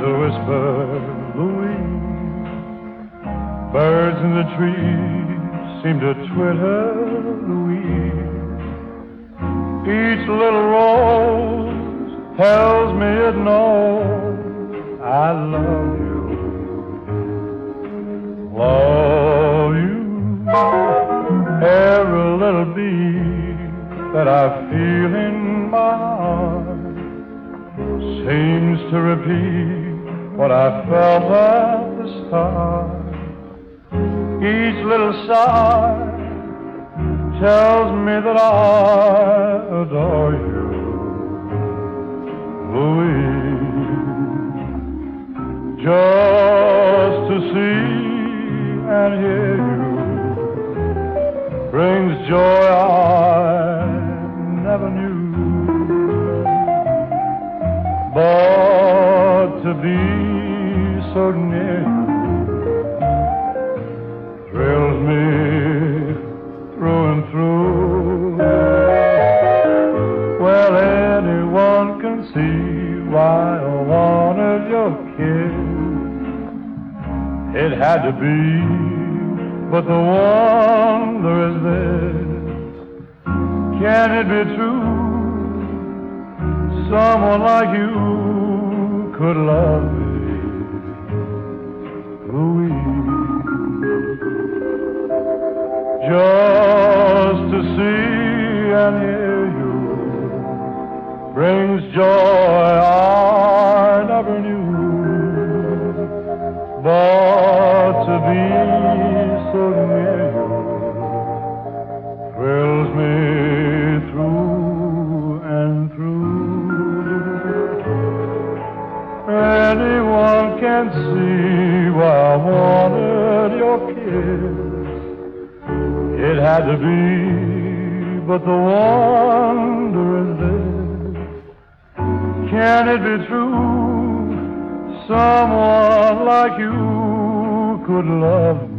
the whisper, Louise. Birds in the trees seem to twitter, Louise. Each little rose tells me it knows I love you. Love you. Every little beat that I feel in my heart seems to repeat what I felt at the start. Each little sigh tells me that I adore you, Louise. Just to see and hear you brings joy I never knew. But to be so near you thrills me through and through. Well, anyone can see why I wanted your kiss. It had to be, but the wonder is this: can it be true? Someone like you could love me, Louise. Just to see and hear you brings joy I never knew. But to be so near you thrills me through and through. Anyone can see why I wanted your kiss. It had to be, but the wonder is this: can it be true? Someone like you could love me.